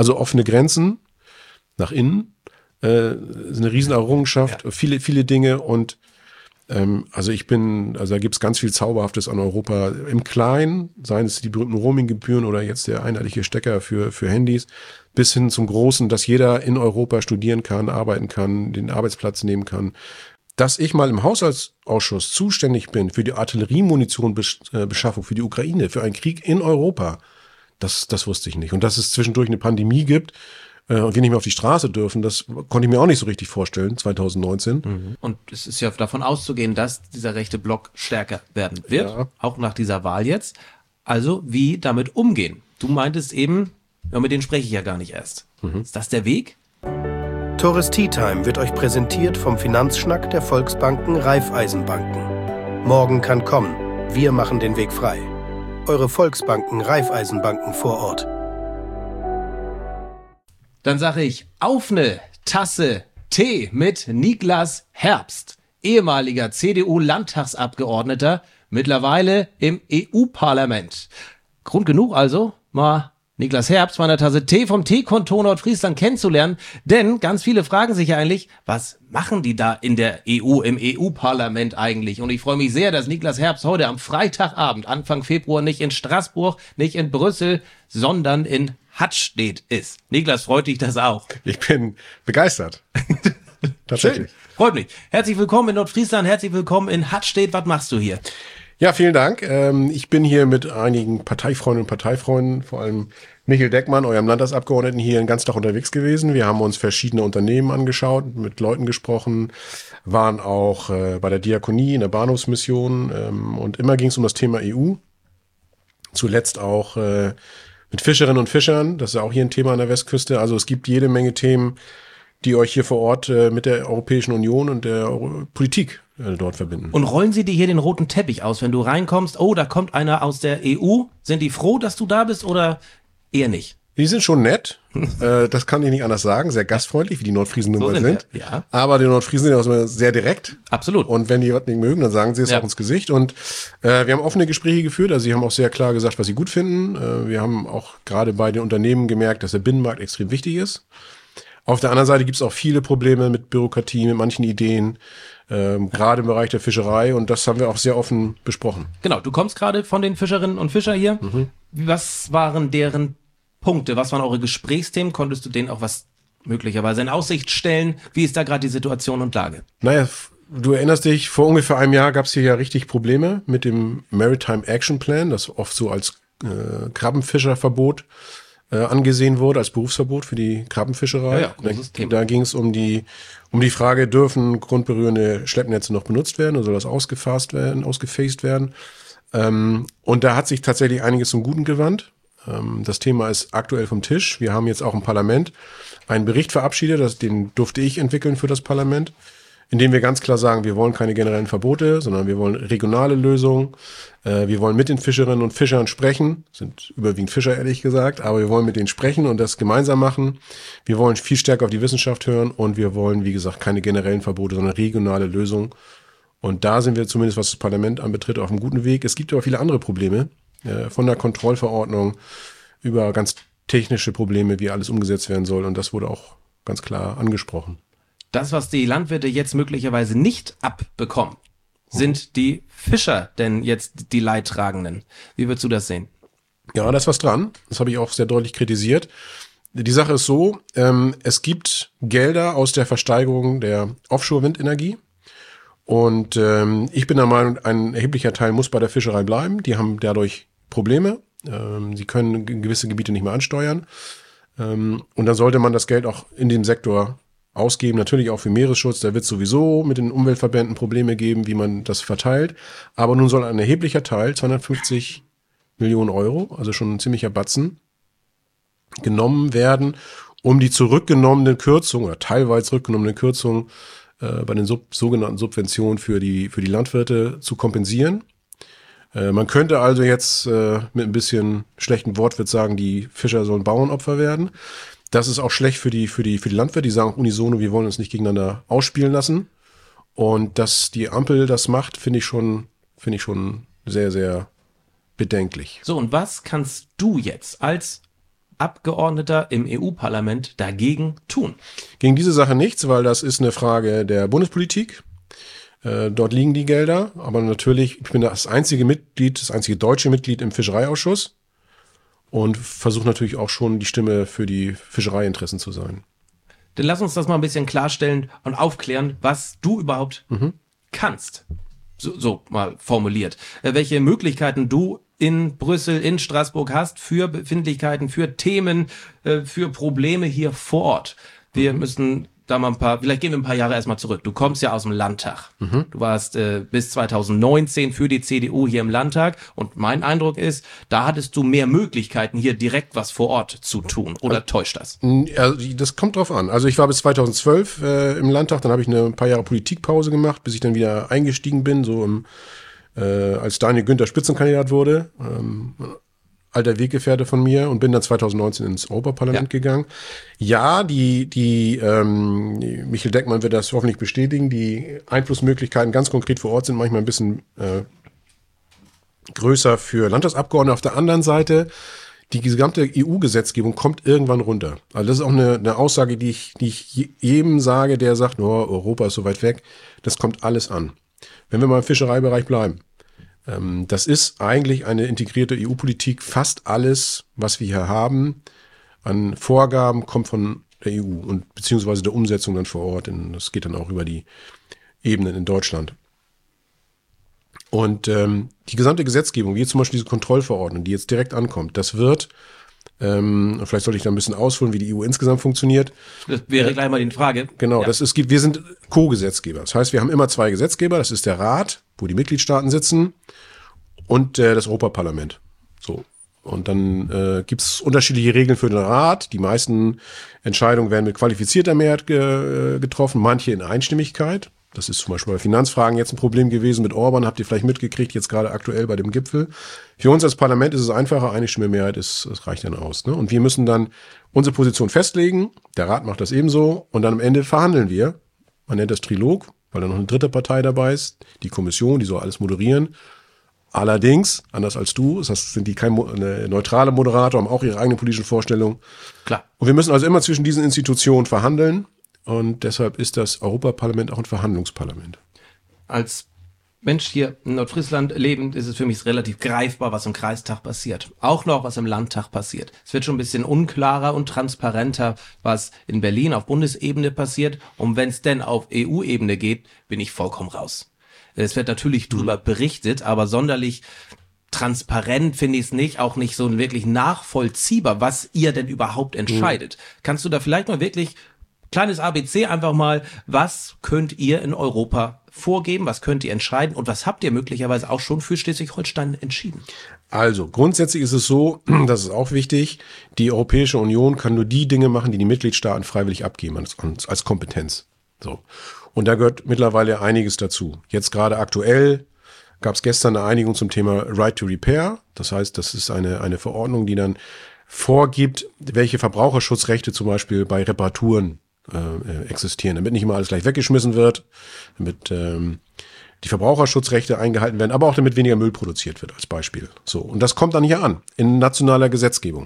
Also offene Grenzen nach innen ist eine Riesenerrungenschaft, viele, viele Dinge und also da gibt's ganz viel Zauberhaftes an Europa im Kleinen, seien es die berühmten Roaminggebühren oder jetzt der einheitliche Stecker für Handys, bis hin zum Großen, dass jeder in Europa studieren kann, arbeiten kann, den Arbeitsplatz nehmen kann. Dass ich mal im Haushaltsausschuss zuständig bin für die Artilleriemunition-Beschaffung für die Ukraine, für einen Krieg in Europa, das wusste ich nicht. Und dass es zwischendurch eine Pandemie gibt, und wir nicht mehr auf die Straße dürfen, das konnte ich mir auch nicht so richtig vorstellen, 2019. Und es ist ja davon auszugehen, dass dieser rechte Block stärker werden wird, auch nach dieser Wahl jetzt. Also wie damit umgehen? Du meintest eben, ja, mit denen spreche ich ja gar nicht erst. Ist das der Weg? Tores Tea Time wird euch präsentiert vom Finanzschnack der Volksbanken Raiffeisenbanken. Morgen kann kommen. Wir machen den Weg frei. Eure Volksbanken Raiffeisenbanken vor Ort. Dann sage ich auf eine Tasse Tee mit Niklas Herbst, ehemaliger CDU-Landtagsabgeordneter, mittlerweile im EU-Parlament. Grund genug also, mal Niklas Herbst bei einer Tasse Tee vom Teekontor Nordfriesland kennenzulernen, denn ganz viele fragen sich ja eigentlich, was machen die da in der EU, im EU-Parlament eigentlich? Und ich freue mich sehr, dass Niklas Herbst heute am Freitagabend, Anfang Februar, nicht in Straßburg, nicht in Brüssel, sondern in Hattstedt ist. Niklas, freut dich das auch? Ich bin begeistert. Tatsächlich. Schön, freut mich. Herzlich willkommen in Nordfriesland, herzlich willkommen in Hattstedt. Was machst du hier? Ja, vielen Dank. Ich bin hier mit einigen Parteifreundinnen und Parteifreunden, vor allem Michael Deckmann, eurem Landtagsabgeordneten, hier den ganzen Tag unterwegs gewesen. Wir haben uns verschiedene Unternehmen angeschaut, mit Leuten gesprochen, waren auch bei der Diakonie in der Bahnhofsmission und immer ging es um das Thema EU. Zuletzt auch mit Fischerinnen und Fischern, das ist ja auch hier ein Thema an der Westküste. Also es gibt jede Menge Themen, die euch hier vor Ort mit der Europäischen Union und der Politik dort verbinden. Und rollen sie dir hier den roten Teppich aus, wenn du reinkommst? Oh, da kommt einer aus der EU. Sind die froh, dass du da bist oder eher nicht? Die sind schon nett, das kann ich nicht anders sagen, sehr gastfreundlich, wie die Nordfriesen nun mal sind. Ja. Aber die Nordfriesen sind auch immer sehr direkt. Absolut. Und wenn die was nicht mögen, dann sagen sie es auch ins Gesicht. Und wir haben offene Gespräche geführt, also sie haben auch sehr klar gesagt, was sie gut finden. Wir haben auch gerade bei den Unternehmen gemerkt, dass der Binnenmarkt extrem wichtig ist. Auf der anderen Seite gibt es auch viele Probleme mit Bürokratie, mit manchen Ideen, gerade im Bereich der Fischerei. Und das haben wir auch sehr offen besprochen. Genau, du kommst gerade von den Fischerinnen und Fischer hier. Was waren deren Punkte? Was waren eure Gesprächsthemen? Konntest du denen auch was möglicherweise in Aussicht stellen? Wie ist da gerade die Situation und Lage? Naja, du erinnerst dich, vor ungefähr einem Jahr gab es hier ja richtig Probleme mit dem Maritime Action Plan, das oft so als Krabbenfischerverbot angesehen wurde, als Berufsverbot für die Krabbenfischerei. Ja, großes Thema. Da ging es um die Frage, dürfen grundberührende Schleppnetze noch benutzt werden oder soll das ausgefasst werden? Und da hat sich tatsächlich einiges zum Guten gewandt. Das Thema ist aktuell vom Tisch. Wir haben jetzt auch im Parlament einen Bericht verabschiedet, den durfte ich entwickeln für das Parlament, in dem wir ganz klar sagen, wir wollen keine generellen Verbote, sondern wir wollen regionale Lösungen. Wir wollen mit den Fischerinnen und Fischern sprechen, sind überwiegend Fischer, ehrlich gesagt, aber wir wollen mit denen sprechen und das gemeinsam machen. Wir wollen viel stärker auf die Wissenschaft hören und wir wollen, wie gesagt, keine generellen Verbote, sondern regionale Lösungen. Und da sind wir zumindest, was das Parlament anbetrifft, auf einem guten Weg. Es gibt aber viele andere Probleme, von der Kontrollverordnung über ganz technische Probleme, wie alles umgesetzt werden soll. Und das wurde auch ganz klar angesprochen. Das, was die Landwirte jetzt möglicherweise nicht abbekommen, sind die Fischer denn jetzt die Leidtragenden? Wie würdest du das sehen? Ja, da ist was dran. Das habe ich auch sehr deutlich kritisiert. Die Sache ist so, es gibt Gelder aus der Versteigerung der Offshore-Windenergie. Und ich bin der Meinung, ein erheblicher Teil muss bei der Fischerei bleiben. Die haben dadurch Probleme. Sie können gewisse Gebiete nicht mehr ansteuern. Und dann sollte man das Geld auch in dem Sektor ausgeben, natürlich auch für Meeresschutz. Da wird sowieso mit den Umweltverbänden Probleme geben, wie man das verteilt. Aber nun soll ein erheblicher Teil, 250 Millionen Euro, also schon ein ziemlicher Batzen, genommen werden, um die zurückgenommenen Kürzungen oder teilweise zurückgenommene Kürzungen bei den sogenannten Subventionen für die Landwirte zu kompensieren. Man könnte also jetzt mit ein bisschen schlechten Wortwitz sagen, die Fischer sollen Bauernopfer werden. Das ist auch schlecht für die Landwirte, die sagen unisono, wir wollen uns nicht gegeneinander ausspielen lassen. Und dass die Ampel das macht, finde ich schon sehr, sehr bedenklich. So, und was kannst du jetzt als Abgeordneter im EU-Parlament dagegen tun? Gegen diese Sache nichts, weil das ist eine Frage der Bundespolitik. Dort liegen die Gelder, aber natürlich, ich bin das einzige deutsche Mitglied im Fischereiausschuss und versuche natürlich auch schon die Stimme für die Fischereiinteressen zu sein. Dann lass uns das mal ein bisschen klarstellen und aufklären, was du überhaupt kannst. So mal formuliert. Welche Möglichkeiten du in Brüssel, in Straßburg hast für Befindlichkeiten, für Themen, für Probleme hier vor Ort. Wir müssen da mal vielleicht gehen wir ein paar Jahre erstmal zurück. Du kommst ja aus dem Landtag. Du warst bis 2019 für die CDU hier im Landtag und mein Eindruck ist, da hattest du mehr Möglichkeiten, hier direkt was vor Ort zu tun. Oder täuscht das? Also, das kommt drauf an. Also ich war bis 2012 im Landtag, dann habe ich ein paar Jahre Politikpause gemacht, bis ich dann wieder eingestiegen bin, so als Daniel Günther Spitzenkandidat wurde. Alter Weggefährte von mir und bin dann 2019 ins Europaparlament gegangen. Ja, die Michael Deckmann wird das hoffentlich bestätigen, die Einflussmöglichkeiten ganz konkret vor Ort sind manchmal ein bisschen größer für Landtagsabgeordnete. Auf der anderen Seite, die gesamte EU-Gesetzgebung kommt irgendwann runter. Also das ist auch eine Aussage, die ich jedem sage, der sagt, Europa ist so weit weg. Das kommt alles an. Wenn wir mal im Fischereibereich bleiben. Das ist eigentlich eine integrierte EU-Politik. Fast alles, was wir hier haben an Vorgaben, kommt von der EU und beziehungsweise der Umsetzung dann vor Ort. Das geht dann auch über die Ebenen in Deutschland. Und die gesamte Gesetzgebung, wie zum Beispiel diese Kontrollverordnung, die jetzt direkt ankommt, das wird, vielleicht sollte ich da ein bisschen ausholen, wie die EU insgesamt funktioniert. Das wäre gleich mal die Frage. Genau, ja. Wir sind Co-Gesetzgeber. Das heißt, wir haben immer zwei Gesetzgeber. Das ist der Rat, wo die Mitgliedstaaten sitzen, und das Europaparlament. So. Und dann gibt es unterschiedliche Regeln für den Rat. Die meisten Entscheidungen werden mit qualifizierter Mehrheit getroffen, manche in Einstimmigkeit. Das ist zum Beispiel bei Finanzfragen jetzt ein Problem gewesen mit Orban, habt ihr vielleicht mitgekriegt, jetzt gerade aktuell bei dem Gipfel. Für uns als Parlament ist es einfacher, eine Stimme Mehrheit das reicht dann aus. Ne? Und wir müssen dann unsere Position festlegen, der Rat macht das ebenso und dann am Ende verhandeln wir. Man nennt das Trilog, weil da noch eine dritte Partei dabei ist, die Kommission, die soll alles moderieren. Allerdings, anders als du, sind die kein neutrale Moderator, haben auch ihre eigenen politischen Vorstellungen. Klar. Und wir müssen also immer zwischen diesen Institutionen verhandeln. Und deshalb ist das Europaparlament auch ein Verhandlungsparlament. Als Mensch hier in Nordfriesland lebend ist es für mich relativ greifbar, was im Kreistag passiert. Auch noch, was im Landtag passiert. Es wird schon ein bisschen unklarer und transparenter, was in Berlin auf Bundesebene passiert. Und wenn es denn auf EU-Ebene geht, bin ich vollkommen raus. Es wird natürlich drüber berichtet, aber sonderlich transparent finde ich es nicht, auch nicht so wirklich nachvollziehbar, was ihr denn überhaupt entscheidet. Kannst du da vielleicht mal wirklich kleines ABC einfach mal, was könnt ihr in Europa vorgeben, was könnt ihr entscheiden und was habt ihr möglicherweise auch schon für Schleswig-Holstein entschieden? Also grundsätzlich ist es so, das ist auch wichtig, die Europäische Union kann nur die Dinge machen, die die Mitgliedstaaten freiwillig abgeben als Kompetenz. So. Und da gehört mittlerweile einiges dazu. Jetzt gerade aktuell gab es gestern eine Einigung zum Thema Right to Repair. Das heißt, das ist eine Verordnung, die dann vorgibt, welche Verbraucherschutzrechte zum Beispiel bei Reparaturen existieren, damit nicht immer alles gleich weggeschmissen wird, damit die Verbraucherschutzrechte eingehalten werden, aber auch damit weniger Müll produziert wird als Beispiel. So, und das kommt dann hier an in nationaler Gesetzgebung.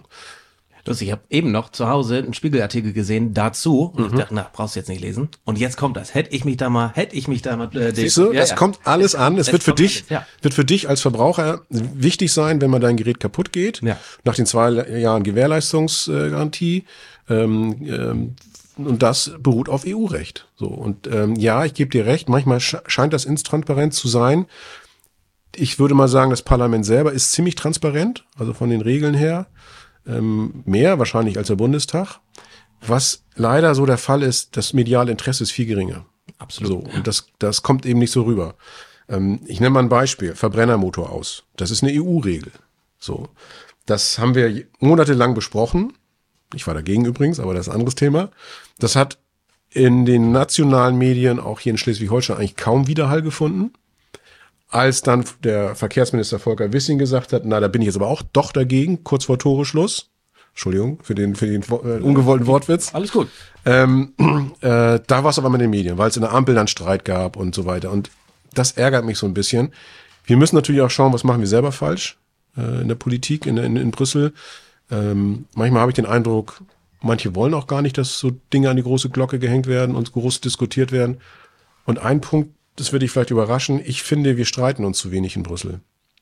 Ich habe eben noch zu Hause einen Spiegelartikel gesehen dazu und ich dachte, brauchst du jetzt nicht lesen. Und jetzt kommt das. Hätte ich mich da mal. Siehst du, das kommt alles an. Es wird für dich als Verbraucher wichtig sein, wenn mal dein Gerät kaputt geht. Ja. Nach den 2 Jahren Gewährleistungsgarantie. Und das beruht auf EU-Recht. So. Und ja, ich gebe dir recht, manchmal scheint das intransparent zu sein. Ich würde mal sagen, das Parlament selber ist ziemlich transparent, also von den Regeln her. Mehr wahrscheinlich als der Bundestag. Was leider so der Fall ist, das mediale Interesse ist viel geringer. Absolut. So, und das kommt eben nicht so rüber. Ich nenne mal ein Beispiel. Verbrennermotor aus. Das ist eine EU-Regel. So. Das haben wir monatelang besprochen. Ich war dagegen übrigens, aber das ist ein anderes Thema. Das hat in den nationalen Medien, auch hier in Schleswig-Holstein, eigentlich kaum Widerhall gefunden. Als dann der Verkehrsminister Volker Wissing gesagt hat, da bin ich jetzt aber auch doch dagegen, kurz vor Toreschluss. Entschuldigung für den ungewollten Wortwitz. Alles gut. Da war es aber mit den Medien, weil es in der Ampel dann Streit gab und so weiter. Und das ärgert mich so ein bisschen. Wir müssen natürlich auch schauen, was machen wir selber falsch in der Politik in Brüssel. Manchmal habe ich den Eindruck, manche wollen auch gar nicht, dass so Dinge an die große Glocke gehängt werden und groß diskutiert werden. Und ein Punkt, das würde dich vielleicht überraschen, ich finde, wir streiten uns zu wenig in Brüssel.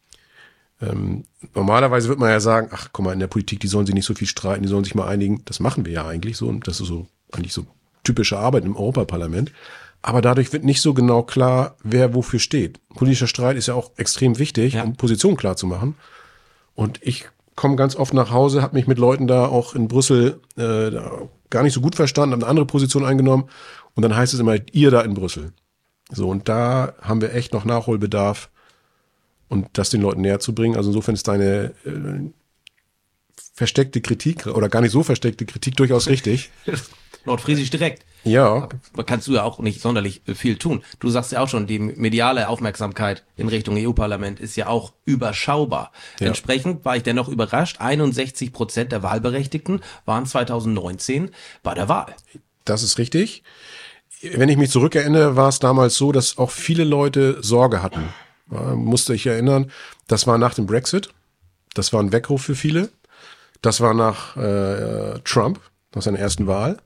Normalerweise wird man ja sagen, ach guck mal, in der Politik, die sollen sich nicht so viel streiten, die sollen sich mal einigen. Das machen wir ja eigentlich so. Und das ist so eigentlich so typische Arbeit im Europaparlament. Aber dadurch wird nicht so genau klar, wer wofür steht. Politischer Streit ist ja auch extrem wichtig, um Positionen klar zu machen. Und ich komme ganz oft nach Hause, habe mich mit Leuten da auch in Brüssel gar nicht so gut verstanden, habe eine andere Position eingenommen. Und dann heißt es immer, ihr da in Brüssel. So, und da haben wir echt noch Nachholbedarf, und das den Leuten näher zu bringen. Also insofern ist deine versteckte Kritik oder gar nicht so versteckte Kritik durchaus richtig. Nordfriesisch direkt. Ja. Da kannst du ja auch nicht sonderlich viel tun. Du sagst ja auch schon, die mediale Aufmerksamkeit in Richtung EU-Parlament ist ja auch überschaubar. Ja. Entsprechend war ich dennoch überrascht, 61% der Wahlberechtigten waren 2019 bei der Wahl. Das ist richtig. Wenn ich mich zurückerinnere, war es damals so, dass auch viele Leute Sorge hatten. Ja, musste ich erinnern, das war nach dem Brexit. Das war ein Weckruf für viele. Das war nach Trump, nach seiner ersten Wahl.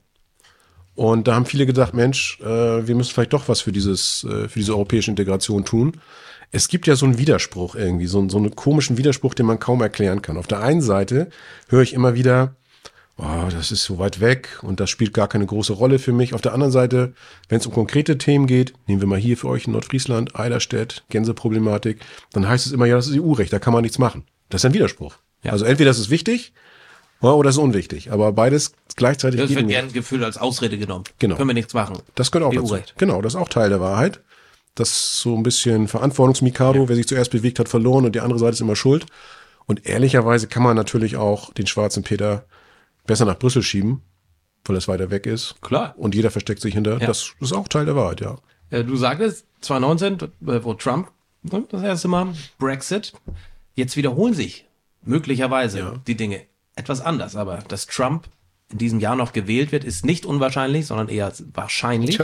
Und da haben viele gedacht, Mensch, wir müssen vielleicht doch was für diese europäische Integration tun. Es gibt ja so einen Widerspruch irgendwie, so einen komischen Widerspruch, den man kaum erklären kann. Auf der einen Seite höre ich immer wieder, oh, das ist so weit weg und das spielt gar keine große Rolle für mich. Auf der anderen Seite, wenn es um konkrete Themen geht, nehmen wir mal hier für euch in Nordfriesland, Eiderstedt, Gänseproblematik, dann heißt es immer, ja, das ist EU-Recht, da kann man nichts machen. Das ist ein Widerspruch. Ja. Also entweder das ist wichtig oder das ist unwichtig, aber beides gleichzeitig. Das wird gerne gefühlt als Ausrede genommen. Genau. Können wir nichts machen. Das gehört auch dazu. Genau, das ist auch Teil der Wahrheit. Das ist so ein bisschen Verantwortungsmikado, wer sich zuerst bewegt hat, verloren und die andere Seite ist immer schuld. Und ehrlicherweise kann man natürlich auch den schwarzen Peter besser nach Brüssel schieben, weil es weiter weg ist. Klar. Und jeder versteckt sich hinter. Ja. Das ist auch Teil der Wahrheit, ja. Du sagtest, 2019, wo Trump das erste Mal, Brexit, jetzt wiederholen sich möglicherweise die Dinge etwas anders. Aber dass Trump in diesem Jahr noch gewählt wird, ist nicht unwahrscheinlich, sondern eher wahrscheinlich.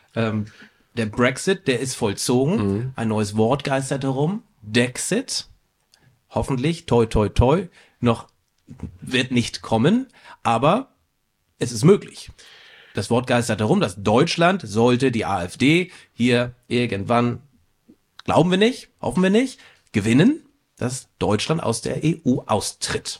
Der Brexit, der ist vollzogen. Ein neues Wort geistert herum. Dexit. Hoffentlich, toi, toi, toi, noch wird nicht kommen, aber es ist möglich. Das Wort geistert herum, dass Deutschland sollte die AfD hier irgendwann, glauben wir nicht, hoffen wir nicht, gewinnen, dass Deutschland aus der EU austritt.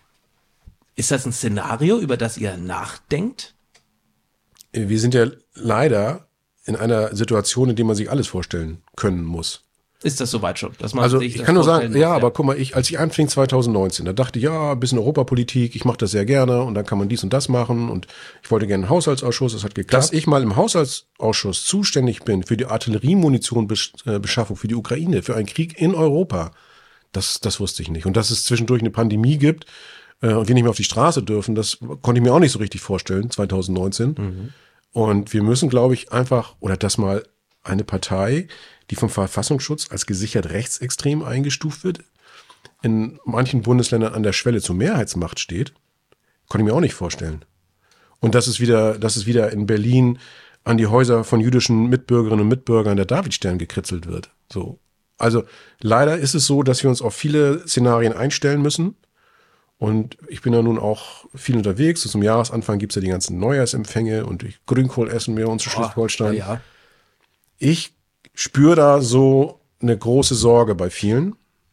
Ist das ein Szenario, über das ihr nachdenkt? Wir sind ja leider in einer Situation, in der man sich alles vorstellen können muss. Ist das soweit schon? Dass man also sich ich kann nur sagen, ja, aber guck mal, als ich anfing 2019, da dachte ich, ja, ein bisschen Europapolitik, ich mache das sehr gerne und dann kann man dies und das machen und ich wollte gerne einen Haushaltsausschuss, das hat geklappt. Dass ich mal im Haushaltsausschuss zuständig bin für die Artilleriemunitionbeschaffung für die Ukraine, für einen Krieg in Europa, das wusste ich nicht. Und dass es zwischendurch eine Pandemie gibt und wir nicht mehr auf die Straße dürfen, das konnte ich mir auch nicht so richtig vorstellen, 2019. Und wir müssen, glaube ich, einfach, oder das mal eine Partei, die vom Verfassungsschutz als gesichert rechtsextrem eingestuft wird, in manchen Bundesländern an der Schwelle zur Mehrheitsmacht steht, konnte ich mir auch nicht vorstellen. Und dass es wieder in Berlin an die Häuser von jüdischen Mitbürgerinnen und Mitbürgern der Davidstern gekritzelt wird. So. Also leider ist es so, dass wir uns auf viele Szenarien einstellen müssen. Und ich bin ja nun auch viel unterwegs. So zum Jahresanfang gibt's ja die ganzen Neujahrsempfänge und Grünkohl essen wir uns zu Schleswig-Holstein. Ja. Ich spüre da so eine große Sorge bei vielen.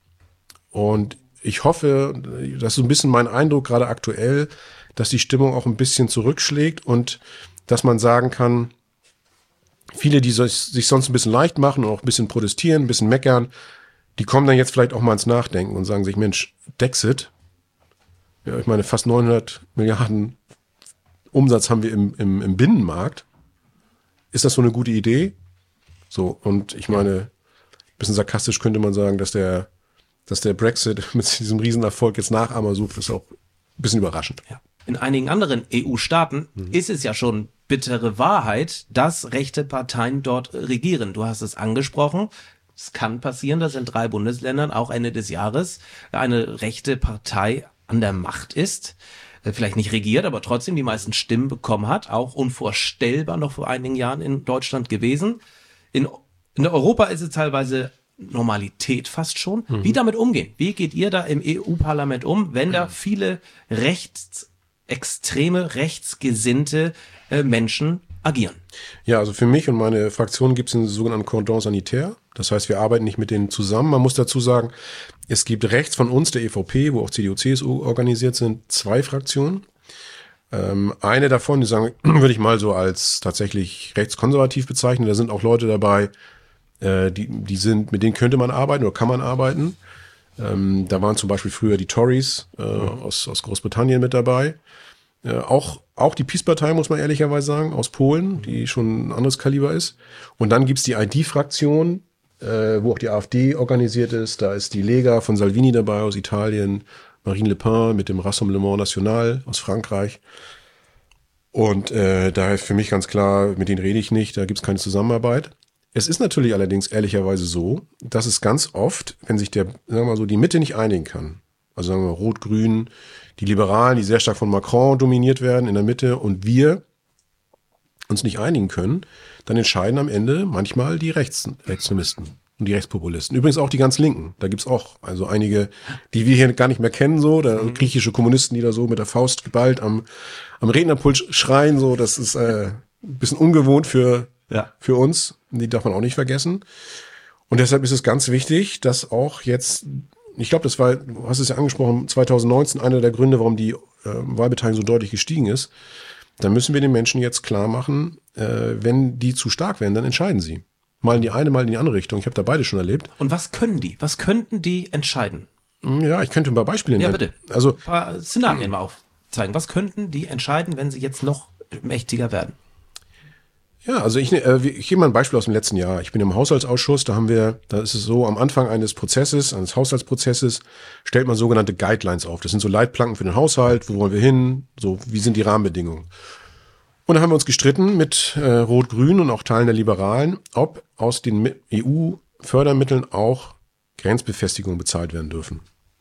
Und ich hoffe, das ist so ein bisschen mein Eindruck gerade aktuell, dass die Stimmung auch ein bisschen zurückschlägt und dass man sagen kann, viele, die sich sonst ein bisschen leicht machen und auch ein bisschen protestieren, ein bisschen meckern, die kommen dann jetzt vielleicht auch mal ins Nachdenken und sagen sich, Mensch, Dexit, ja, ich meine, fast 900 Milliarden Umsatz haben wir im Binnenmarkt. Ist das so eine gute Idee? So, und ich meine, ein bisschen sarkastisch könnte man sagen, dass der Brexit mit diesem Riesenerfolg jetzt Nachahmer sucht, ist auch ein bisschen überraschend. Ja. In einigen anderen EU-Staaten ist es ja schon bittere Wahrheit, dass rechte Parteien dort regieren. Du hast es angesprochen. Es kann passieren, dass in 3 Bundesländern auch Ende des Jahres eine rechte Partei an der Macht ist. Vielleicht nicht regiert, aber trotzdem die meisten Stimmen bekommen hat. Auch unvorstellbar noch vor einigen Jahren in Deutschland gewesen. In Europa ist es teilweise Normalität fast schon. Wie damit umgehen? Wie geht ihr da im EU-Parlament um, wenn da viele rechtsextreme, rechtsgesinnte Menschen agieren? Ja, also für mich und meine Fraktion gibt es einen sogenannten Cordon Sanitaire. Das heißt, wir arbeiten nicht mit denen zusammen. Man muss dazu sagen, es gibt rechts von uns, der EVP, wo auch CDU, CSU organisiert sind, 2 Fraktionen. Eine davon, die sagen, würde ich mal so als tatsächlich rechtskonservativ bezeichnen. Da sind auch Leute dabei, die sind, mit denen könnte man arbeiten oder kann man arbeiten. Da waren zum Beispiel früher die Tories aus Großbritannien mit dabei. Auch die Peace-Partei, muss man ehrlicherweise sagen, aus Polen, die schon ein anderes Kaliber ist. Und dann gibt's die ID-Fraktion, wo auch die AfD organisiert ist. Da ist die Lega von Salvini dabei aus Italien, Marine Le Pen mit dem Rassemblement National aus Frankreich. Und da ist für mich ganz klar, mit denen rede ich nicht, da gibt's keine Zusammenarbeit. Es ist natürlich allerdings ehrlicherweise so, dass es ganz oft, wenn sich sagen wir mal so, die Mitte nicht einigen kann, also sagen wir mal Rot-Grün, die Liberalen, die sehr stark von Macron dominiert werden in der Mitte und wir uns nicht einigen können, dann entscheiden am Ende manchmal die Rechtsextremisten und die Rechtspopulisten. Übrigens auch die ganz Linken. Da gibt's auch also einige, die wir hier gar nicht mehr kennen, so, da griechische Kommunisten, die da so mit der Faust geballt am Rednerpult schreien, so, das ist ein bisschen ungewohnt für uns. Die darf man auch nicht vergessen. Und deshalb ist es ganz wichtig, dass auch jetzt, ich glaube, das war, du hast es ja angesprochen, 2019 einer der Gründe, warum die Wahlbeteiligung so deutlich gestiegen ist. Da müssen wir den Menschen jetzt klar machen, wenn die zu stark werden, dann entscheiden sie. Mal in die eine, mal in die andere Richtung. Ich habe da beide schon erlebt. Und was können die? Was könnten die entscheiden? Ja, ich könnte ein paar Beispiele nennen. Ja, bitte. Also, ein paar Szenarien mal aufzeigen. Was könnten die entscheiden, wenn sie jetzt noch mächtiger werden? Ja, also ich gebe mal ein Beispiel aus dem letzten Jahr. Ich bin im Haushaltsausschuss, da ist es so, am Anfang eines Haushaltsprozesses, stellt man sogenannte Guidelines auf. Das sind so Leitplanken für den Haushalt, wo wollen wir hin, so, wie sind die Rahmenbedingungen. Und da haben wir uns gestritten mit Rot-Grün und auch Teilen der Liberalen, ob aus den EU-Fördermitteln auch Grenzbefestigungen bezahlt werden dürfen.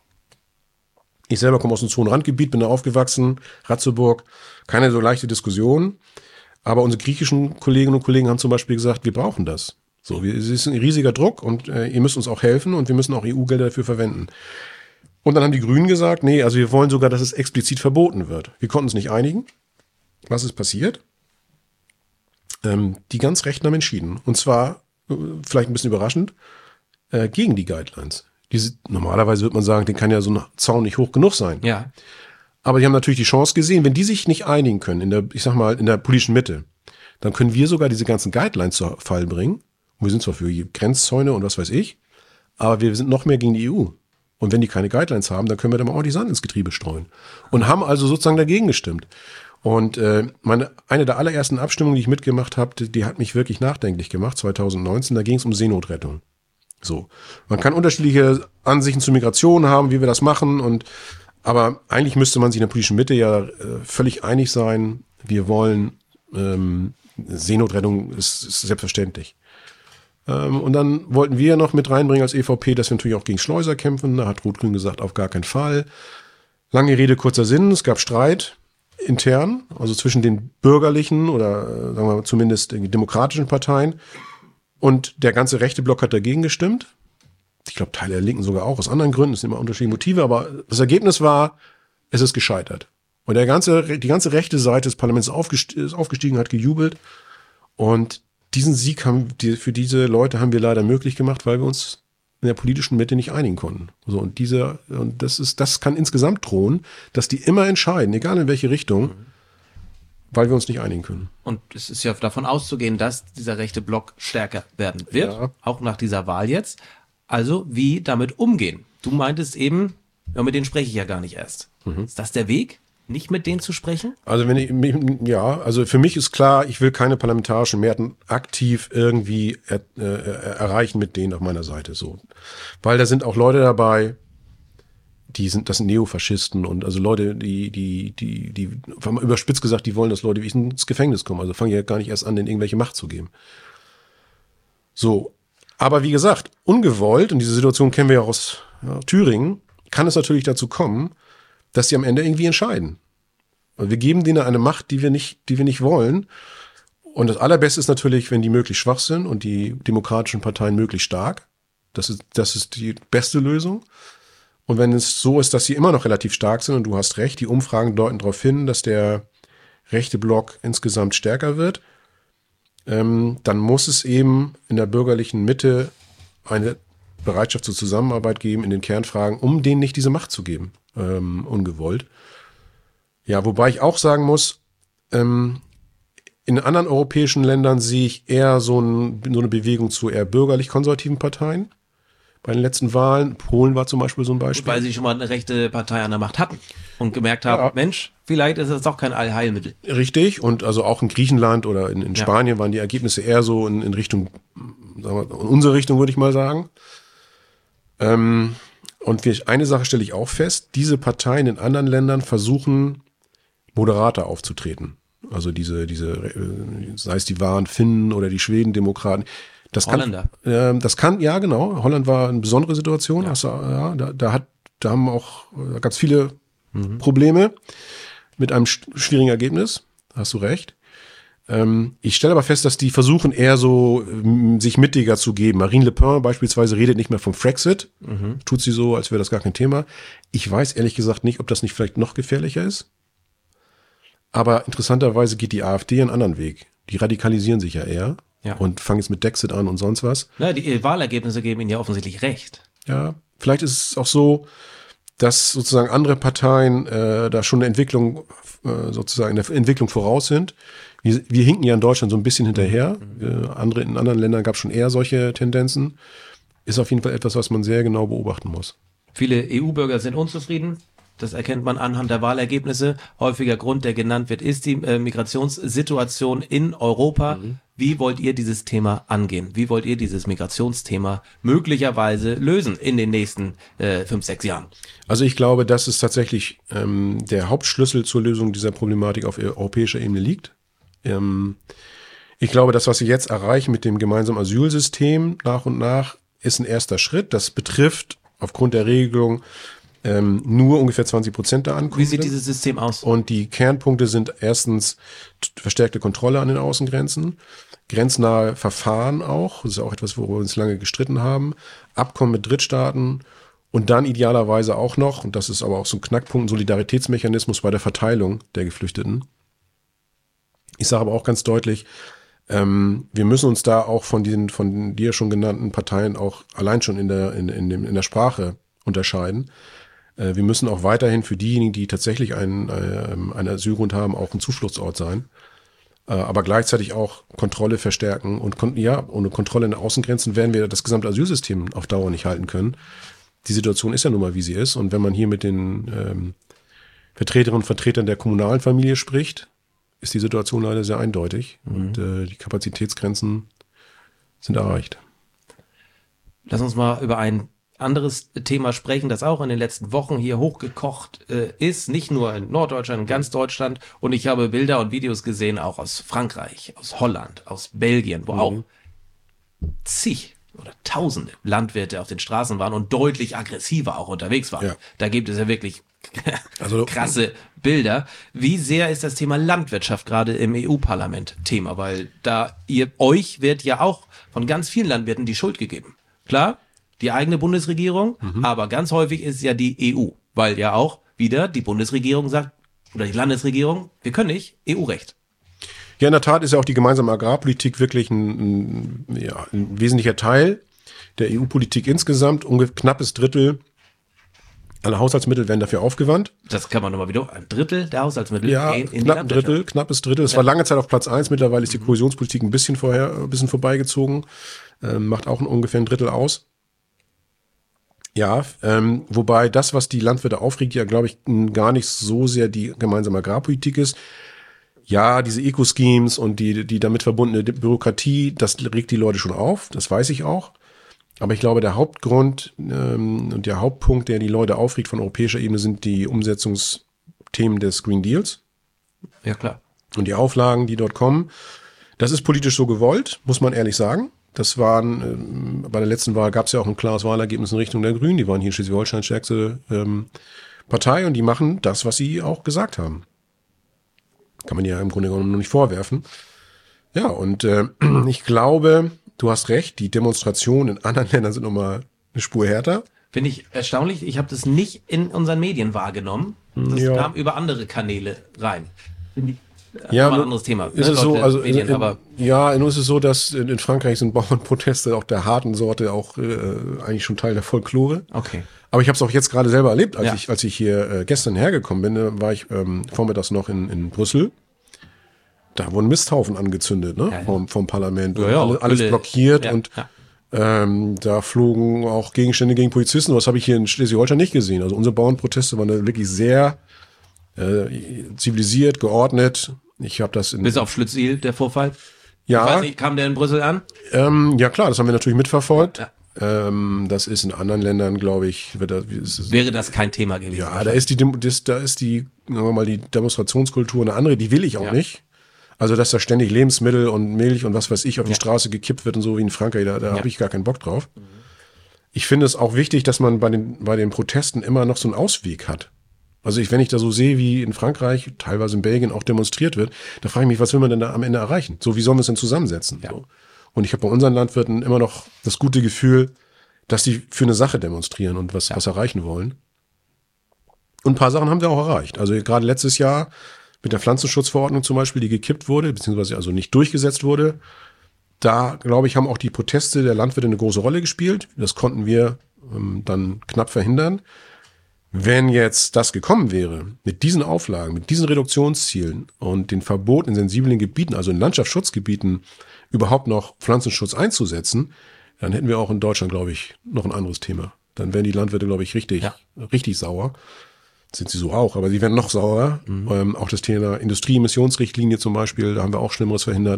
Ich selber komme aus einem Zonenrandgebiet, bin da aufgewachsen, Ratzeburg, keine so leichte Diskussion. Aber unsere griechischen Kolleginnen und Kollegen haben zum Beispiel gesagt, wir brauchen das. So, es ist ein riesiger Druck und ihr müsst uns auch helfen und wir müssen auch EU-Gelder dafür verwenden. Und dann haben die Grünen gesagt, nee, also wir wollen sogar, dass es explizit verboten wird. Wir konnten uns nicht einigen. Was ist passiert? Die ganz Rechten haben entschieden. Und zwar, vielleicht ein bisschen überraschend, gegen die Guidelines. Normalerweise würde man sagen, den kann ja so ein Zaun nicht hoch genug sein. Ja. Aber die haben natürlich die Chance gesehen, wenn die sich nicht einigen können, in der politischen Mitte, dann können wir sogar diese ganzen Guidelines zu Fall bringen. Und wir sind zwar für Grenzzäune und was weiß ich, aber wir sind noch mehr gegen die EU. Und wenn die keine Guidelines haben, dann können wir da mal ordentlich Sand ins Getriebe streuen. Und haben also sozusagen dagegen gestimmt. Und eine der allerersten Abstimmungen, die ich mitgemacht habe, die hat mich wirklich nachdenklich gemacht, 2019, da ging es um Seenotrettung. So, man kann unterschiedliche Ansichten zur Migration haben, wie wir das machen, aber eigentlich müsste man sich in der politischen Mitte ja völlig einig sein. Wir wollen Seenotrettung ist selbstverständlich. Und dann wollten wir noch mit reinbringen als EVP, dass wir natürlich auch gegen Schleuser kämpfen. Da hat Rot-Grün gesagt, auf gar keinen Fall. Lange Rede, kurzer Sinn. Es gab Streit intern, also zwischen den bürgerlichen oder sagen wir mal zumindest den demokratischen Parteien. Und der ganze rechte Block hat dagegen gestimmt. Ich glaube, Teile der Linken sogar auch, aus anderen Gründen. Es sind immer unterschiedliche Motive. Aber das Ergebnis war, es ist gescheitert. Und die ganze rechte Seite des Parlaments ist aufgestiegen, hat gejubelt. Und diesen Sieg für diese Leute haben wir leider möglich gemacht, weil wir uns in der politischen Mitte nicht einigen konnten. So, und das kann insgesamt drohen, dass die immer entscheiden, egal in welche Richtung, weil wir uns nicht einigen können. Und es ist ja davon auszugehen, dass dieser rechte Block stärker werden wird, auch nach dieser Wahl jetzt. Also, wie damit umgehen? Du meintest eben, ja, mit denen spreche ich ja gar nicht erst. Ist das der Weg? Nicht mit denen zu sprechen? Also also für mich ist klar, ich will keine parlamentarischen Mehrheiten aktiv irgendwie erreichen mit denen auf meiner Seite, so. Weil da sind auch Leute dabei, das sind Neofaschisten und also Leute, die überspitzt gesagt, die wollen, dass Leute wie ich ins Gefängnis kommen. Also fangen ja gar nicht erst an, denen irgendwelche Macht zu geben. So. Aber wie gesagt, ungewollt, und diese Situation kennen wir ja aus Thüringen, kann es natürlich dazu kommen, dass sie am Ende irgendwie entscheiden. Und wir geben denen eine Macht, die wir nicht wollen. Und das Allerbeste ist natürlich, wenn die möglichst schwach sind und die demokratischen Parteien möglichst stark. Das ist die beste Lösung. Und wenn es so ist, dass sie immer noch relativ stark sind, und du hast recht, die Umfragen deuten darauf hin, dass der rechte Block insgesamt stärker wird, dann muss es eben in der bürgerlichen Mitte eine Bereitschaft zur Zusammenarbeit geben in den Kernfragen, um denen nicht diese Macht zu geben, ungewollt. Ja, wobei ich auch sagen muss, in anderen europäischen Ländern sehe ich eher so eine Bewegung zu eher bürgerlich-konservativen Parteien. Bei den letzten Wahlen, Polen war zum Beispiel so ein Beispiel. Weil sie schon mal eine rechte Partei an der Macht hatten und gemerkt haben, Mensch, vielleicht ist das doch kein Allheilmittel. Richtig, und also auch in Griechenland oder in Spanien waren die Ergebnisse eher so in Richtung, sagen wir, in unsere Richtung, würde ich mal sagen. Und eine Sache stelle ich auch fest, diese Parteien in anderen Ländern versuchen, moderater aufzutreten. Also diese, sei es die wahren Finnen oder die Schweden-Demokraten. Holländer. Ja, genau. Holland war eine besondere Situation. Ja. Da haben auch ganz viele Probleme mit einem schwierigen Ergebnis. Hast du recht. Ich stelle aber fest, dass die versuchen eher so, sich mittiger zu geben. Marine Le Pen beispielsweise redet nicht mehr vom Frexit. Tut sie so, als wäre das gar kein Thema. Ich weiß ehrlich gesagt nicht, ob das nicht vielleicht noch gefährlicher ist. Aber interessanterweise geht die AfD einen anderen Weg. Die radikalisieren sich ja eher. Ja. Und fangen jetzt mit Dexit an und sonst was. Na, die Wahlergebnisse geben ihnen ja offensichtlich recht. Ja, vielleicht ist es auch so, dass sozusagen andere Parteien da schon eine Entwicklung, sozusagen eine Entwicklung voraus sind. Wir hinken ja in Deutschland so ein bisschen hinterher. In anderen Ländern gab es schon eher solche Tendenzen. Ist auf jeden Fall etwas, was man sehr genau beobachten muss. Viele EU-Bürger sind unzufrieden. Das erkennt man anhand der Wahlergebnisse. Häufiger Grund, der genannt wird, ist die Migrationssituation in Europa. Wie wollt ihr dieses Thema angehen? Wie wollt ihr dieses Migrationsthema möglicherweise lösen in den nächsten 5-6 Jahren? Also ich glaube, dass es tatsächlich der Hauptschlüssel zur Lösung dieser Problematik auf europäischer Ebene liegt. Ich glaube, das, was wir jetzt erreichen mit dem gemeinsamen Asylsystem nach und nach, ist ein erster Schritt. Das betrifft aufgrund der Regelung nur ungefähr 20% der Ankunfte. Wie sieht dieses System aus? Und die Kernpunkte sind erstens verstärkte Kontrolle an den Außengrenzen, grenznahe Verfahren auch, das ist auch etwas, worüber wir uns lange gestritten haben, Abkommen mit Drittstaaten und dann idealerweise auch noch, und das ist aber auch so ein Knackpunkt, ein Solidaritätsmechanismus bei der Verteilung der Geflüchteten. Ich sage aber auch ganz deutlich, wir müssen uns da auch von dir schon genannten Parteien auch allein schon in der Sprache unterscheiden. Wir müssen auch weiterhin für diejenigen, die tatsächlich einen Asylgrund haben, auch ein Zufluchtsort sein. Aber gleichzeitig auch Kontrolle verstärken. Und ohne Kontrolle an den Außengrenzen werden wir das gesamte Asylsystem auf Dauer nicht halten können. Die Situation ist ja nun mal, wie sie ist. Und wenn man hier mit den Vertreterinnen und Vertretern der kommunalen Familie spricht, ist die Situation leider sehr eindeutig. Und die Kapazitätsgrenzen sind erreicht. Lass uns mal über ein anderes Thema sprechen, das auch in den letzten Wochen hier hochgekocht ist, nicht nur in Norddeutschland, in ganz Deutschland. Und ich habe Bilder und Videos gesehen, auch aus Frankreich, aus Holland, aus Belgien, wo auch zig oder Tausende Landwirte auf den Straßen waren und deutlich aggressiver auch unterwegs waren. Ja. Da gibt es ja wirklich krasse Bilder. Wie sehr ist das Thema Landwirtschaft gerade im EU-Parlament Thema? Weil euch wird ja auch von ganz vielen Landwirten die Schuld gegeben. Klar, die eigene Bundesregierung, aber ganz häufig ist ja die EU, weil ja auch wieder die Bundesregierung sagt, oder die Landesregierung, wir können nicht, EU-Recht. Ja, in der Tat ist ja auch die gemeinsame Agrarpolitik wirklich ein wesentlicher Teil der EU-Politik insgesamt. Knappes Drittel aller Haushaltsmittel werden dafür aufgewandt. Das kann man nochmal wieder, ein Drittel der Haushaltsmittel knappes Drittel. Es war lange Zeit auf Platz 1, mittlerweile ist die Kohäsionspolitik ein bisschen vorbeigezogen, macht auch ungefähr ein Drittel aus. Ja, wobei das, was die Landwirte aufregt, ja, glaube ich, gar nicht so sehr die gemeinsame Agrarpolitik ist. Ja, diese Eco-Schemes und die damit verbundene Bürokratie, das regt die Leute schon auf, das weiß ich auch. Aber ich glaube, der Hauptgrund und der Hauptpunkt, der die Leute aufregt von europäischer Ebene, sind die Umsetzungsthemen des Green Deals. Ja, klar. Und die Auflagen, die dort kommen. Das ist politisch so gewollt, muss man ehrlich sagen. Das waren, bei der letzten Wahl gab es ja auch ein klares Wahlergebnis in Richtung der Grünen. Die waren hier in Schleswig-Holstein stärkste Partei und die machen das, was sie auch gesagt haben. Kann man ja im Grunde genommen noch nicht vorwerfen. Ja, und ich glaube, du hast recht, die Demonstrationen in anderen Ländern sind nochmal eine Spur härter. Finde ich erstaunlich. Ich habe das nicht in unseren Medien wahrgenommen. Das kam über andere Kanäle rein. Finde ich Ja, ein anderes Thema. Ist es so, also Medien, aber nur ist es so, dass in Frankreich sind Bauernproteste auch der harten Sorte auch eigentlich schon Teil der Folklore. okay. Aber ich habe es auch jetzt gerade selber erlebt, als ich hier gestern hergekommen bin, war ich vormittags noch in Brüssel. Da wurden Misthaufen angezündet, ne? Ja. Vom Parlament. Ja, alles blockiert ja, und da flogen auch Gegenstände gegen Polizisten. Das habe ich hier in Schleswig-Holstein nicht gesehen. Also unsere Bauernproteste waren da wirklich sehr zivilisiert, geordnet. Ich habe das bis auf Schlüttsiel, der Vorfall. ja, Ich weiß nicht, kam der in Brüssel an? ja klar, das haben wir natürlich mitverfolgt. Ja. Das ist in anderen Ländern, glaube ich, Wäre das kein Thema gewesen? ja, da ist die, sagen wir mal, die Demonstrationskultur eine andere. Die will ich auch nicht. Also, dass da ständig Lebensmittel und Milch und was weiß ich auf die Straße gekippt wird und so wie in Frankreich, da habe ich gar keinen Bock drauf. Ich finde es auch wichtig, dass man bei den Protesten immer noch so einen Ausweg hat. Also wenn ich da so sehe, wie in Frankreich, teilweise in Belgien auch demonstriert wird, da frage ich mich, was will man denn da am Ende erreichen? So, wie sollen wir es denn zusammensetzen? Ja. So. Und ich habe bei unseren Landwirten immer noch das gute Gefühl, dass die für eine Sache demonstrieren und was erreichen wollen. Und ein paar Sachen haben wir auch erreicht. Also gerade letztes Jahr mit der Pflanzenschutzverordnung zum Beispiel, die gekippt wurde, beziehungsweise also nicht durchgesetzt wurde, da, glaube ich, haben auch die Proteste der Landwirte eine große Rolle gespielt. Das konnten wir dann knapp verhindern. Wenn jetzt das gekommen wäre, mit diesen Auflagen, mit diesen Reduktionszielen und den Verboten in sensiblen Gebieten, also in Landschaftsschutzgebieten, überhaupt noch Pflanzenschutz einzusetzen, dann hätten wir auch in Deutschland, glaube ich, noch ein anderes Thema. Dann wären die Landwirte, glaube ich, richtig sauer. Sind sie so auch, aber sie werden noch sauer. Auch das Thema Industrieemissionsrichtlinie zum Beispiel, da haben wir auch Schlimmeres verhindert.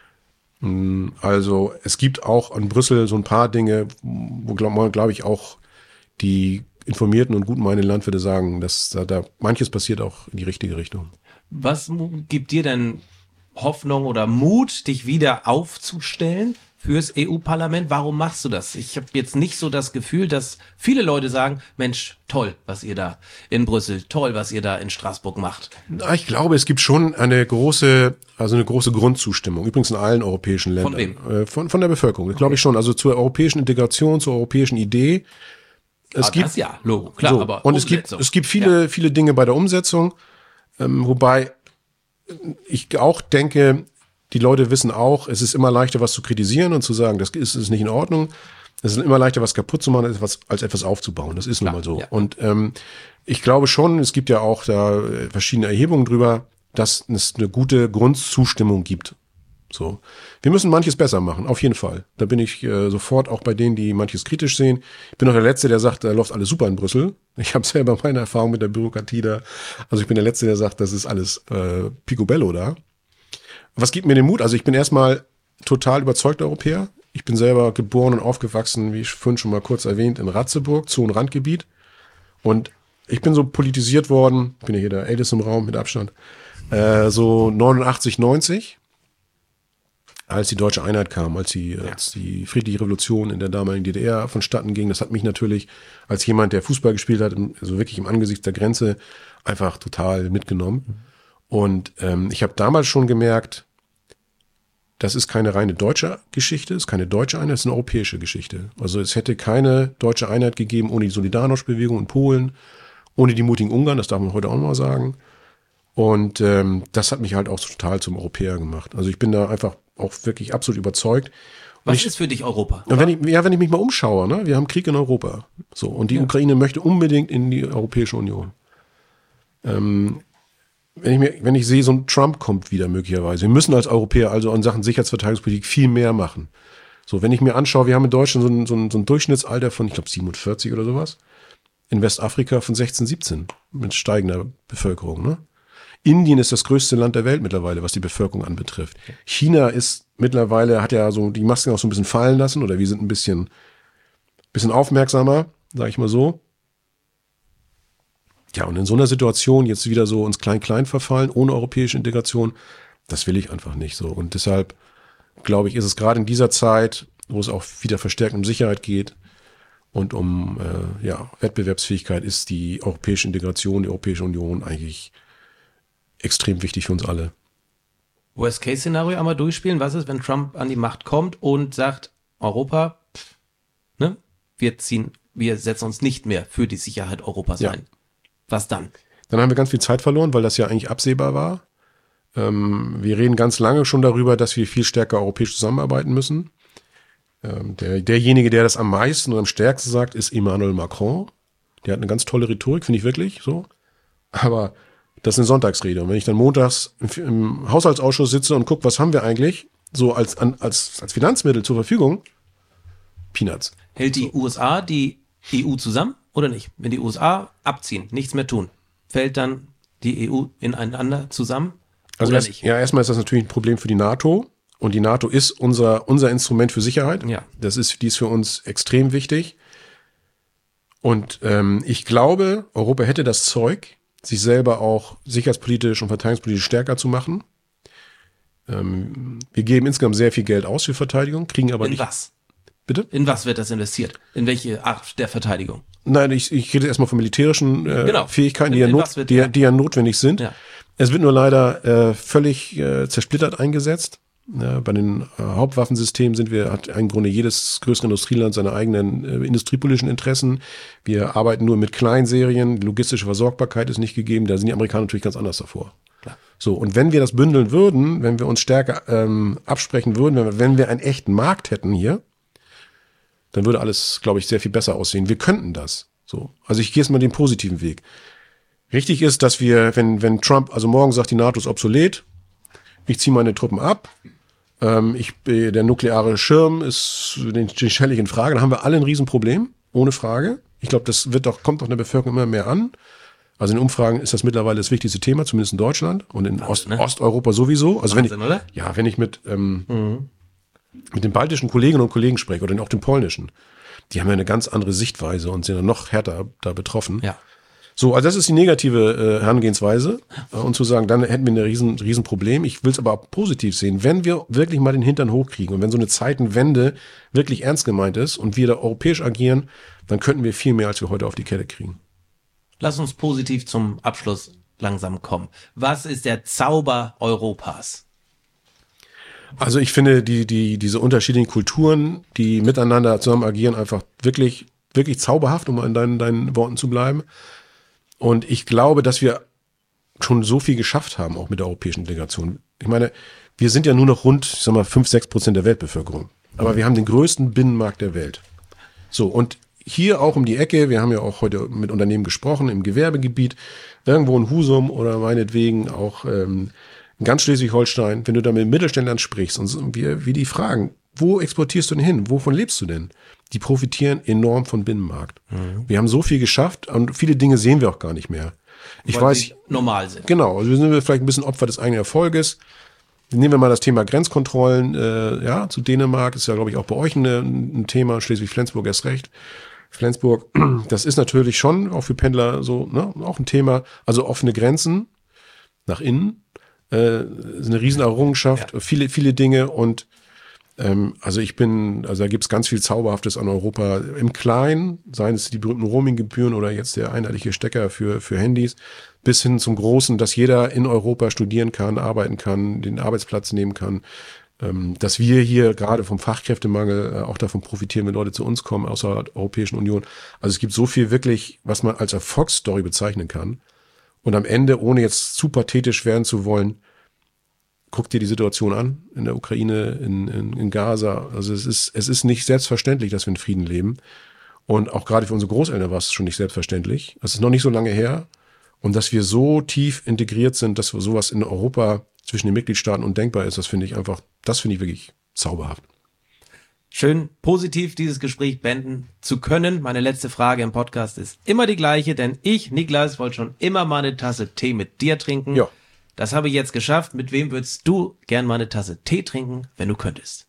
Also es gibt auch in Brüssel so ein paar Dinge, wo, glaube ich, auch die informierten und gut meinenden Landwirte sagen, dass da manches passiert auch in die richtige Richtung. Was gibt dir denn Hoffnung oder Mut, dich wieder aufzustellen fürs EU-Parlament? Warum machst du das? Ich habe jetzt nicht so das Gefühl, dass viele Leute sagen, Mensch, toll, was ihr da in Brüssel, toll, was ihr da in Straßburg macht. Ich glaube, es gibt schon eine große Grundzustimmung, übrigens in allen europäischen Ländern. Von wem? Von der Bevölkerung, das glaube ich schon. Also zur europäischen Integration, zur europäischen Idee. Logo, klar, so, aber und es gibt viele Dinge bei der Umsetzung, wobei ich auch denke, die Leute wissen auch, es ist immer leichter, was zu kritisieren und zu sagen, das ist nicht in Ordnung. Es ist immer leichter, was kaputt zu machen, als etwas aufzubauen. Das ist nun mal so. Ja. Und ich glaube schon, es gibt ja auch da verschiedene Erhebungen drüber, dass es eine gute Grundzustimmung gibt. So. Wir müssen manches besser machen, auf jeden Fall. Da bin ich sofort auch bei denen, die manches kritisch sehen. Ich bin auch der Letzte, der sagt, da läuft alles super in Brüssel. Ich habe selber meine Erfahrung mit der Bürokratie da. Also ich bin der Letzte, der sagt, das ist alles picobello da. Was gibt mir den Mut? Also ich bin erstmal total überzeugter Europäer. Ich bin selber geboren und aufgewachsen, wie ich vorhin schon mal kurz erwähnt, in Ratzeburg, Zonenrandgebiet. Und ich bin so politisiert worden, bin ja hier der Älteste im Raum mit Abstand, so 89, 90. Als die deutsche Einheit kam, als die friedliche Revolution in der damaligen DDR vonstatten ging, das hat mich natürlich als jemand, der Fußball gespielt hat, also wirklich im Angesicht der Grenze, einfach total mitgenommen. Und ich habe damals schon gemerkt, das ist keine reine deutsche Geschichte, es ist keine deutsche Einheit, es ist eine europäische Geschichte. Also es hätte keine deutsche Einheit gegeben ohne die Solidarność-Bewegung in Polen, ohne die mutigen Ungarn, das darf man heute auch mal sagen. Und das hat mich halt auch total zum Europäer gemacht. Also ich bin da einfach auch wirklich absolut überzeugt. Was ist für dich Europa? Wenn ich mich mal umschaue, ne? Wir haben Krieg in Europa. So, und die Ukraine möchte unbedingt in die Europäische Union. Wenn ich sehe, so ein Trump kommt wieder möglicherweise. Wir müssen als Europäer also in Sachen Sicherheitsverteidigungspolitik viel mehr machen. So, wenn ich mir anschaue, wir haben in Deutschland so ein Durchschnittsalter von, ich glaube, 47 oder sowas. In Westafrika von 16, 17 mit steigender Bevölkerung, ne? Indien ist das größte Land der Welt mittlerweile, was die Bevölkerung anbetrifft. China ist mittlerweile, hat ja so die Masken auch so ein bisschen fallen lassen, oder wir sind ein bisschen aufmerksamer, sage ich mal so. Ja, und in so einer Situation jetzt wieder so ins Klein-Klein verfallen, ohne europäische Integration, das will ich einfach nicht so. Und deshalb, glaube ich, ist es gerade in dieser Zeit, wo es auch wieder verstärkt um Sicherheit geht und um Wettbewerbsfähigkeit, ist die europäische Integration, die Europäische Union eigentlich extrem wichtig für uns alle. Worst-Case-Szenario einmal durchspielen. Was ist, wenn Trump an die Macht kommt und sagt, Europa, ne, wir setzen uns nicht mehr für die Sicherheit Europas ein. Was dann? Dann haben wir ganz viel Zeit verloren, weil das ja eigentlich absehbar war. Wir reden ganz lange schon darüber, dass wir viel stärker europäisch zusammenarbeiten müssen. Derjenige, der das am meisten und am stärksten sagt, ist Emmanuel Macron. Der hat eine ganz tolle Rhetorik, finde ich wirklich so. Aber das ist eine Sonntagsrede. Und wenn ich dann montags im Haushaltsausschuss sitze und gucke, was haben wir eigentlich so als Finanzmittel zur Verfügung? Peanuts. Hält die USA die EU zusammen oder nicht? Wenn die USA abziehen, nichts mehr tun, fällt dann die EU ineinander zusammen oder nicht? Ja, erstmal ist das natürlich ein Problem für die NATO. Und die NATO ist unser Instrument für Sicherheit. Ja. Die ist für uns extrem wichtig. Und ich glaube, Europa hätte das Zeug, sich selber auch sicherheitspolitisch und verteidigungspolitisch stärker zu machen. Wir geben insgesamt sehr viel Geld aus für Verteidigung, kriegen aber nicht. In was? Bitte? In was wird das investiert? In welche Art der Verteidigung? Nein, ich rede erstmal von militärischen Fähigkeiten, die ja notwendig sind. Ja. Es wird nur leider völlig zersplittert eingesetzt. Bei den Hauptwaffensystemen hat im Grunde jedes größere Industrieland seine eigenen industriepolitischen Interessen. Wir arbeiten nur mit Kleinserien, logistische Versorgbarkeit ist nicht gegeben, da sind die Amerikaner natürlich ganz anders davor. Klar. So, und wenn wir das bündeln würden, wenn wir uns stärker absprechen würden, wenn wir einen echten Markt hätten hier, dann würde alles, glaube ich, sehr viel besser aussehen. Wir könnten das. So. Also ich gehe jetzt mal den positiven Weg. Richtig ist, dass wir, wenn Trump also morgen sagt, die NATO ist obsolet, ich ziehe meine Truppen ab, der nukleare Schirm den stelle ich in Frage, dann haben wir alle ein Riesenproblem, ohne Frage. Ich glaube, das kommt doch in der Bevölkerung immer mehr an. Also in Umfragen ist das mittlerweile das wichtigste Thema, zumindest in Deutschland und in Osteuropa sowieso. Also Wahnsinn, oder? Ja, wenn ich mit den baltischen Kolleginnen und Kollegen spreche oder auch den polnischen, die haben ja eine ganz andere Sichtweise und sind ja noch härter da betroffen. Ja. So, also das ist die negative Herangehensweise. Und zu sagen, dann hätten wir ein riesen Problem. Ich will es aber auch positiv sehen. Wenn wir wirklich mal den Hintern hochkriegen und wenn so eine Zeitenwende wirklich ernst gemeint ist und wir da europäisch agieren, dann könnten wir viel mehr, als wir heute auf die Kette kriegen. Lass uns positiv zum Abschluss langsam kommen. Was ist der Zauber Europas? Also ich finde diese unterschiedlichen Kulturen, die miteinander zusammen agieren, einfach wirklich, wirklich zauberhaft, um an deinen Worten zu bleiben. Und ich glaube, dass wir schon so viel geschafft haben, auch mit der europäischen Integration. Ich meine, wir sind ja nur noch rund, 5-6% der Weltbevölkerung. Aber wir haben den größten Binnenmarkt der Welt. So, und hier auch um die Ecke, wir haben ja auch heute mit Unternehmen gesprochen, im Gewerbegebiet, irgendwo in Husum oder meinetwegen auch in ganz Schleswig-Holstein, wenn du da mit Mittelständlern sprichst und wie die fragen, wo exportierst du denn hin? Wovon lebst du denn? Die profitieren enorm von Binnenmarkt. Mhm. Wir haben so viel geschafft und viele Dinge sehen wir auch gar nicht mehr. Ich weiß, die normal sind. Genau, also wir sind vielleicht ein bisschen Opfer des eigenen Erfolges. Nehmen wir mal das Thema Grenzkontrollen, zu Dänemark, ist ja, glaube ich, auch bei euch ein Thema, Schleswig-Flensburg erst recht. Flensburg, das ist natürlich schon auch für Pendler so, ne, auch ein Thema. Also offene Grenzen nach innen, ist eine Riesenerrungenschaft, ja. Viele Dinge und also da gibt's ganz viel Zauberhaftes an Europa im Kleinen, seien es die berühmten Roaminggebühren oder jetzt der einheitliche Stecker für Handys, bis hin zum Großen, dass jeder in Europa studieren kann, arbeiten kann, den Arbeitsplatz nehmen kann, dass wir hier gerade vom Fachkräftemangel auch davon profitieren, wenn Leute zu uns kommen aus der Europäischen Union. Also es gibt so viel wirklich, was man als Erfolgsstory bezeichnen kann. Und am Ende, ohne jetzt zu pathetisch werden zu wollen, guck dir die Situation an in der Ukraine, in Gaza. Also es ist nicht selbstverständlich, dass wir in Frieden leben. Und auch gerade für unsere Großeltern war es schon nicht selbstverständlich. Das ist noch nicht so lange her. Und dass wir so tief integriert sind, dass sowas in Europa zwischen den Mitgliedstaaten undenkbar ist, das finde ich wirklich zauberhaft. Schön positiv dieses Gespräch beenden zu können. Meine letzte Frage im Podcast ist immer die gleiche, denn ich, Niklas, wollte schon immer mal eine Tasse Tee mit dir trinken. Ja. Das habe ich jetzt geschafft. Mit wem würdest du gern mal eine Tasse Tee trinken, wenn du könntest?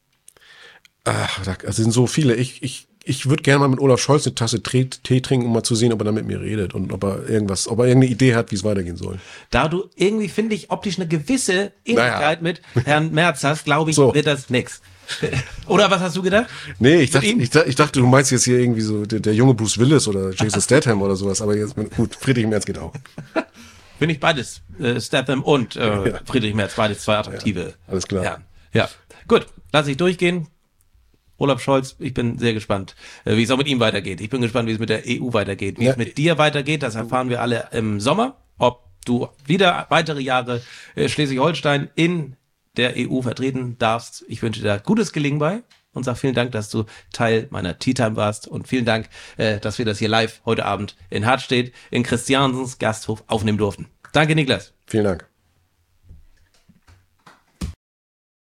Ach, das sind so viele. Ich würde gerne mal mit Olaf Scholz eine Tasse Tee trinken, um mal zu sehen, ob er da mit mir redet und ob er irgendeine Idee hat, wie es weitergehen soll. Da du irgendwie, finde ich, optisch eine gewisse Ähnlichkeit mit Herrn Merz hast, glaube ich, wird das nix. Oder was hast du gedacht? Nee, ich dachte, du meinst jetzt hier irgendwie so der junge Bruce Willis oder Jason Statham oder sowas, aber jetzt, gut, Friedrich Merz geht auch. Finde ich beides, Statham und Friedrich Merz, beides zwei attraktive. Ja, alles klar. Herren. Ja, gut, lass ich durchgehen. Olaf Scholz, ich bin sehr gespannt, wie es auch mit ihm weitergeht. Ich bin gespannt, wie es mit der EU weitergeht. Wie es mit dir weitergeht, das erfahren wir alle im Sommer. Ob du wieder weitere Jahre Schleswig-Holstein in der EU vertreten darfst. Ich wünsche dir gutes Gelingen bei und sage vielen Dank, dass du Teil meiner Tea Time warst und vielen Dank, dass wir das hier live heute Abend in Hartstedt in Christiansens Gasthof aufnehmen durften. Danke, Niklas. Vielen Dank.